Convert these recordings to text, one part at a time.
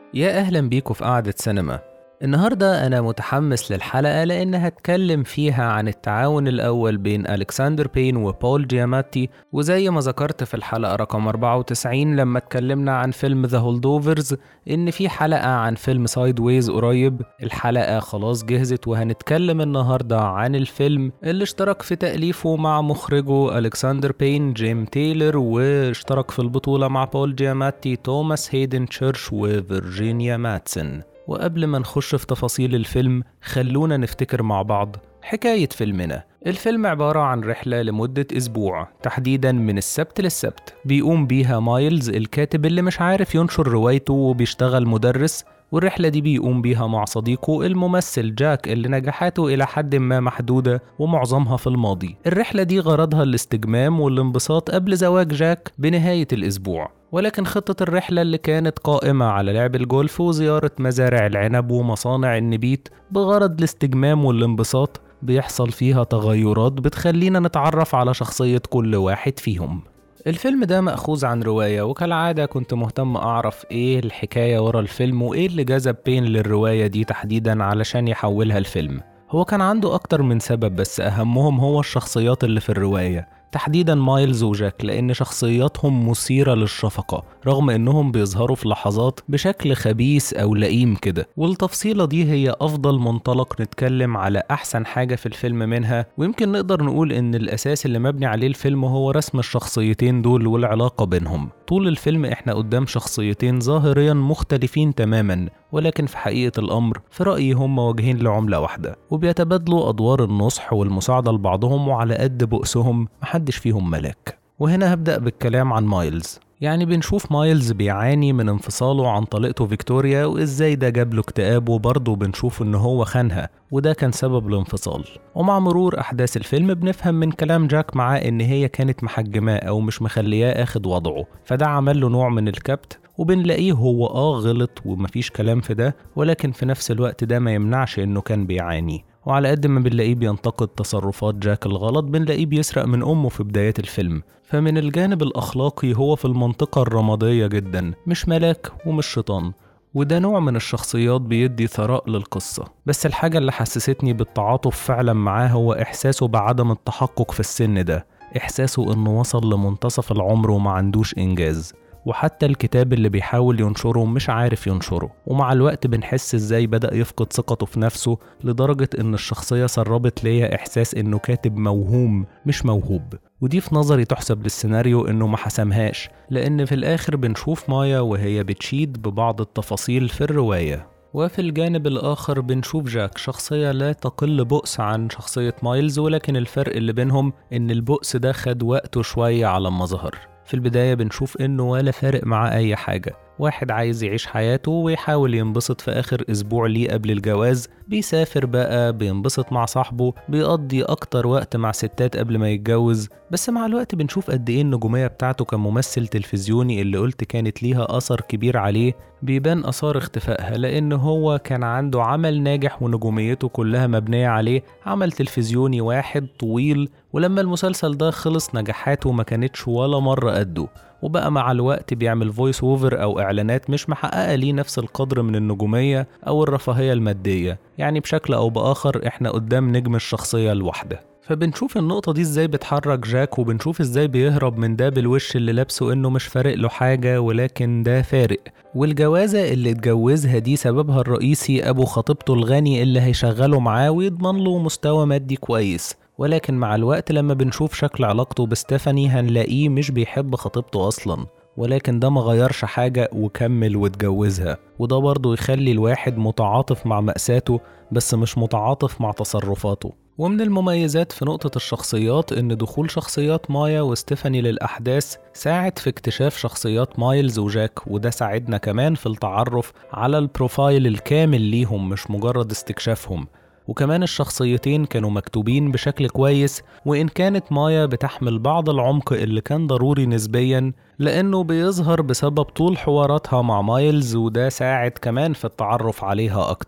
يا أهلا بيكم في قعدة سينما. النهاردة أنا متحمس للحلقة لأن هتكلم فيها عن التعاون الأول بين ألكسندر بين وبول جياماتي، وزي ما ذكرت في الحلقة رقم 94 لما اتكلمنا عن فيلم ذا هولدوفرز إن في حلقة عن فيلم سايد ويز قريب. الحلقة خلاص جهزت وهنتكلم النهاردة عن الفيلم اللي اشترك في تأليفه مع مخرجه ألكسندر بين جيم تايلر، واشترك في البطولة مع بول جياماتي توماس هيدن تشيرش وفيرجينيا ماتسون. وقبل ما نخش في تفاصيل الفيلم خلونا نفتكر مع بعض حكاية فيلمنا. الفيلم عبارة عن رحلة لمدة أسبوع، تحديدا من السبت للسبت، بيقوم بيها مايلز الكاتب اللي مش عارف ينشر روايته وبيشتغل مدرس، والرحلة دي بيقوم بيها مع صديقه الممثل جاك اللي نجاحاته إلى حد ما محدودة ومعظمها في الماضي. الرحلة دي غرضها الاستجمام والانبساط قبل زواج جاك بنهاية الأسبوع، ولكن خطة الرحلة اللي كانت قائمة على لعب الجولف وزيارة مزارع العنب ومصانع النبيت بغرض الاستجمام والانبساط بيحصل فيها تغيرات بتخلينا نتعرف على شخصية كل واحد فيهم. الفيلم ده مأخوذ عن رواية، وكالعادة كنت مهتم أعرف إيه الحكاية ورا الفيلم وإيه اللي جذب بين للرواية دي تحديدا علشان يحولها الفيلم. هو كان عنده أكتر من سبب، بس أهمهم هو الشخصيات اللي في الرواية، تحديدا مايلز وجاك، لأن شخصياتهم مثيرة للشفقة رغم إنهم بيظهروا في لحظات بشكل خبيث أو لئيم كده. والتفصيلة دي هي أفضل منطلق نتكلم على أحسن حاجة في الفيلم منها، ويمكن نقدر نقول إن الأساس اللي مبني عليه الفيلم هو رسم الشخصيتين دول والعلاقة بينهم. طول الفيلم إحنا قدام شخصيتين ظاهريا مختلفين تماما، ولكن في حقيقة الأمر في رأيي هم واجهين لعملة واحدة، وبيتبادلوا أدوار النصح والمساعدة لبعضهم، وعلى قد بؤسهم محدش فيهم ملاك. وهنا هبدأ بالكلام عن مايلز. يعني بنشوف مايلز بيعاني من انفصاله عن طليقته فيكتوريا، وإزاي ده جاب له اكتئاب، وبرضه بنشوف إن هو خانها وده كان سبب الانفصال. ومع مرور أحداث الفيلم بنفهم من كلام جاك معاه إن هي كانت محجماه أو مش مخلياه أخد وضعه، فده عمل له نوع من الكبت. وبنلاقيه هو غلط ومفيش كلام في ده، ولكن في نفس الوقت ده ما يمنعش إنه كان بيعاني. وعلى قد ما بنلاقيه بينتقد تصرفات جاك الغلط، بنلاقيه بيسرق من أمه في بداية الفيلم. فمن الجانب الأخلاقي هو في المنطقة الرمادية جدا، مش ملاك ومش شيطان، وده نوع من الشخصيات بيدي ثراء للقصة. بس الحاجة اللي حسستني بالتعاطف فعلا معاه هو إحساسه بعدم التحقق في السن ده، إحساسه إنه وصل لمنتصف العمر وما عندوش إنجاز، وحتى الكتاب اللي بيحاول ينشره مش عارف ينشره. ومع الوقت بنحس ازاي بدأ يفقد ثقته في نفسه لدرجة ان الشخصية سربت ليا احساس انه كاتب موهوم مش موهوب، ودي في نظري تحسب للسيناريو انه ما حسمهاش، لان في الاخر بنشوف مايا وهي بتشيد ببعض التفاصيل في الرواية. وفي الجانب الآخر بنشوف جاك، شخصية لا تقل بؤس عن شخصية مايلز، ولكن الفرق اللي بينهم إن البؤس ده خد وقته شوية على ما ظهر. في البداية بنشوف إنه ولا فارق معاه أي حاجة، واحد عايز يعيش حياته ويحاول ينبسط. في آخر أسبوع ليه قبل الجواز بيسافر بقى، بينبسط مع صاحبه، بيقضي أكتر وقت مع ستات قبل ما يتجوز. بس مع الوقت بنشوف قد إيه النجومية بتاعته كممثل تلفزيوني اللي قلت كانت ليها أثر كبير عليه بيبان أثار اختفائها، لأن هو كان عنده عمل ناجح ونجوميته كلها مبنية عليه، عمل تلفزيوني واحد طويل، ولما المسلسل ده خلص نجاحاته ما كانتش ولا مرة قده. وبقى مع الوقت بيعمل فويس اوفر او اعلانات مش محققة ليه نفس القدر من النجومية او الرفاهية المادية. يعني بشكل او باخر احنا قدام نجم الشخصية الواحدة. فبنشوف النقطة دي ازاي بتحرك جاك، وبنشوف ازاي بيهرب من ده بالوش اللي لابسه انه مش فارق له حاجة، ولكن ده فارق. والجوازة اللي اتجوزها دي سببها الرئيسي ابو خطيبته الغني اللي هيشغله معاه ويضمن له مستوى مادي كويس. ولكن مع الوقت لما بنشوف شكل علاقته بستيفاني هنلاقيه مش بيحب خطيبته أصلا، ولكن ده ما غيرش حاجة وكمل واتجوزها. وده برضو يخلي الواحد متعاطف مع مأساته بس مش متعاطف مع تصرفاته. ومن المميزات في نقطة الشخصيات إن دخول شخصيات مايا وستيفاني للأحداث ساعد في اكتشاف شخصيات مايلز وجاك، وده ساعدنا كمان في التعرف على البروفايل الكامل ليهم مش مجرد استكشافهم. وكمان الشخصيتين كانوا مكتوبين بشكل كويس، وإن كانت مايا بتحمل بعض العمق اللي كان ضروري نسبياً لأنه بيظهر بسبب طول حواراتها مع مايلز، وده ساعد كمان في التعرف عليها أكتر.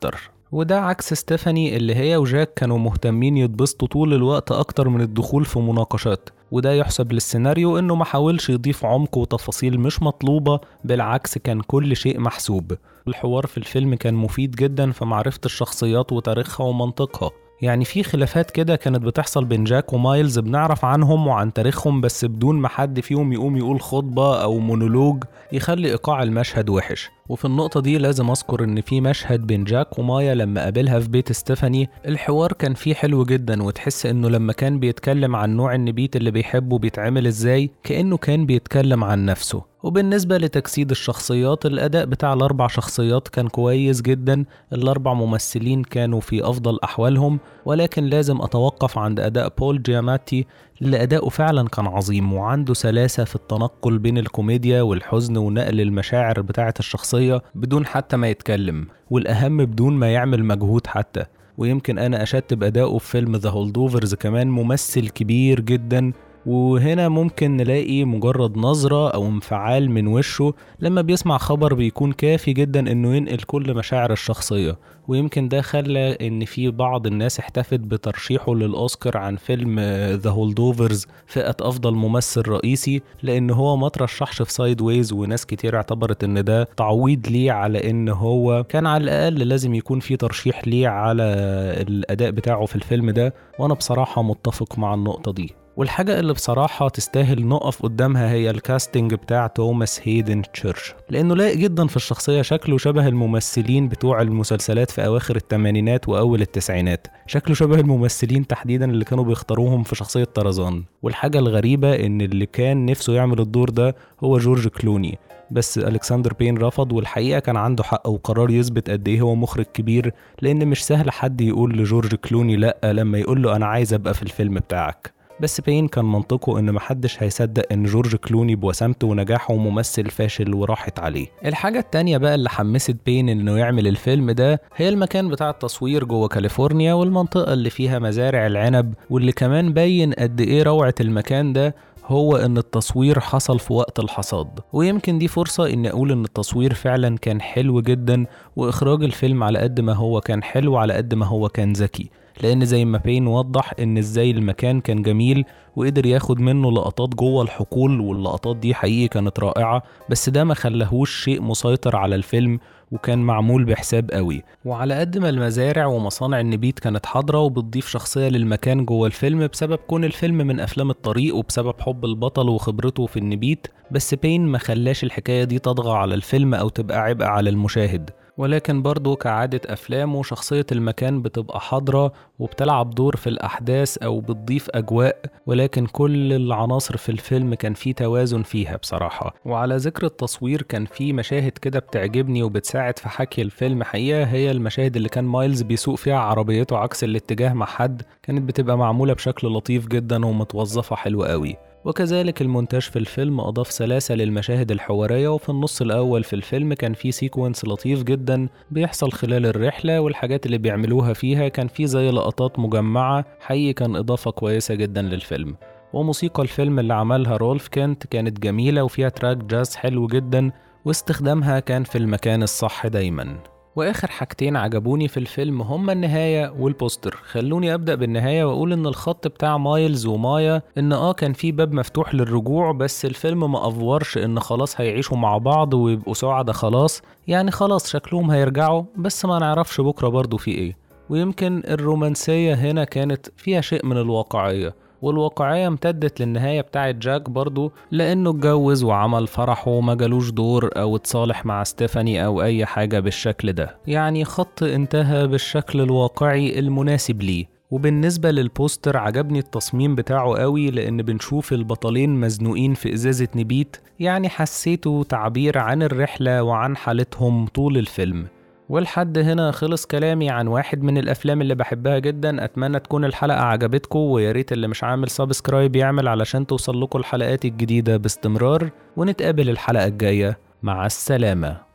وده عكس ستيفاني اللي هي وجاك كانوا مهتمين يتبسطوا طول الوقت أكتر من الدخول في مناقشات، وده يحسب للسيناريو إنه ما حاولش يضيف عمق وتفاصيل مش مطلوبة، بالعكس كان كل شيء محسوب. الحوار في الفيلم كان مفيد جدا في معرفة الشخصيات وتاريخها ومنطقها. يعني في خلافات كده كانت بتحصل بين جاك ومايلز بنعرف عنهم وعن تاريخهم بس بدون ما حد فيهم يقوم يقول خطبة أو مونولوج يخلي إيقاع المشهد وحش. وفي النقطة دي لازم أذكر إن في مشهد بين جاك ومايا لما قابلها في بيت ستيفاني، الحوار كان فيه حلو جدا، وتحس إنه لما كان بيتكلم عن نوع النبيت اللي بيحبه بيتعمل إزاي كأنه كان بيتكلم عن نفسه. وبالنسبة لتجسيد الشخصيات، الأداء بتاع ال4 شخصيات كان كويس جدا، ال4 ممثلين كانوا في أفضل أحوالهم، ولكن لازم أتوقف عند أداء بول جياماتي اللي أداؤه فعلا كان عظيم وعنده سلاسة في التنقل بين الكوميديا والحزن ونقل المشاعر بتاعة الشخصية بدون حتى ما يتكلم، والأهم بدون ما يعمل مجهود حتى. ويمكن أنا أشتب أداؤه في فيلم ذا هولدوفرز كمان، ممثل كبير جدا، وهنا ممكن نلاقي مجرد نظرة أو انفعال من وشه لما بيسمع خبر بيكون كافي جدا إنه ينقل كل مشاعر الشخصية. ويمكن ده خلى إن في بعض الناس احتفت بترشيحه للأوسكار عن فيلم ذا هولدوفرز فئة أفضل ممثل رئيسي، لأن هو ما ترشحش في سايد ويز، وناس كتير اعتبرت إن ده تعويض ليه على إن هو كان على الأقل لازم يكون في ترشيح ليه على الأداء بتاعه في الفيلم ده. وأنا بصراحة متفق مع النقطة دي. والحاجة اللي بصراحة تستاهل نقف قدامها هي الكاستنج بتاع توماس هيدن تشيرش، لأنه لايق جدا في الشخصية، شكله شبه الممثلين بتوع المسلسلات في أواخر الثمانينات وأول التسعينات، شكله شبه الممثلين تحديدا اللي كانوا بيختاروهم في شخصية طرزان. والحاجة الغريبة إن اللي كان نفسه يعمل الدور ده هو جورج كلوني، بس ألكسندر بين رفض، والحقيقة كان عنده حق وقرار يثبت قد إيه هو مخرج كبير، لأن مش سهل حد يقول لجورج كلوني لأ لما يقول له أنا عايز أبقى في الفيلم بتاعك. بس بين كان منطقه ان محدش هيصدق ان جورج كلوني بوسامته ونجاحه ممثل فاشل وراحت عليه. الحاجة التانية بقى اللي حمست بين انه يعمل الفيلم ده هي المكان بتاع التصوير جوه كاليفورنيا والمنطقة اللي فيها مزارع العنب، واللي كمان بين قد ايه روعة المكان ده هو ان التصوير حصل في وقت الحصاد. ويمكن دي فرصة ان اقول ان التصوير فعلا كان حلو جدا، واخراج الفيلم على قد ما هو كان حلو على قد ما هو كان ذكي، لان زي ما بين وضح ان ازاي المكان كان جميل وقدر ياخد منه لقطات جوه الحقول، واللقطات دي حقيقي كانت رائعة، بس ده ما خلاهوش شيء مسيطر على الفيلم وكان معمول بحساب قوي. وعلى قد ما المزارع ومصانع النبيت كانت حاضرة وبتضيف شخصية للمكان جوه الفيلم بسبب كون الفيلم من افلام الطريق وبسبب حب البطل وخبرته في النبيت، بس بين ما خلاش الحكاية دي تطغى على الفيلم او تبقى عبء على المشاهد. ولكن برضو كعادة أفلامه شخصية المكان بتبقى حاضرة وبتلعب دور في الأحداث أو بتضيف أجواء، ولكن كل العناصر في الفيلم كان فيه توازن فيها بصراحة. وعلى ذكر التصوير كان فيه مشاهد كده بتعجبني وبتساعد في حكي الفيلم حقيقة، هي المشاهد اللي كان مايلز بيسوق فيها عربيته عكس الاتجاه مع حد، كانت بتبقى معمولة بشكل لطيف جدا ومتوظفة حلوة قوي. وكذلك المونتاج في الفيلم أضاف سلاسة للمشاهد الحوارية، وفي النص الأول في الفيلم كان في سيكونس لطيف جدا بيحصل خلال الرحلة، والحاجات اللي بيعملوها فيها كان في زي لقطات مجمعة، حقيقي كان إضافة كويسة جدا للفيلم. وموسيقى الفيلم اللي عملها رولف كنت كانت جميلة وفيها تراك جاز حلو جدا، واستخدامها كان في المكان الصح دايما. واخر حاجتين عجبوني في الفيلم هما النهاية والبوستر. خلوني ابدأ بالنهاية واقول ان الخط بتاع مايلز ومايا ان كان في باب مفتوح للرجوع، بس الفيلم ما افورش ان خلاص هيعيشوا مع بعض ويبقوا سعداء خلاص، يعني خلاص شكلهم هيرجعوا بس ما نعرفش بكرة برضو في ايه. ويمكن الرومانسية هنا كانت فيها شيء من الواقعية، والواقعية امتدت للنهاية بتاعت جاك برضو، لأنه اتجوز وعمل فرحه وما جالوش دور أو اتصالح مع ستيفاني أو أي حاجة بالشكل ده، يعني خط انتهى بالشكل الواقعي المناسب ليه. وبالنسبة للبوستر عجبني التصميم بتاعه قوي، لأن بنشوف البطلين مزنوقين في إزازة نبيت، يعني حسيته تعبير عن الرحلة وعن حالتهم طول الفيلم. والحد هنا خلص كلامي عن واحد من الافلام اللي بحبها جدا. اتمنى تكون الحلقة عجبتكم، وياريت اللي مش عامل سابسكرايب يعمل علشان توصل لكم الحلقات الجديدة باستمرار، ونتقابل الحلقة الجاية. مع السلامة.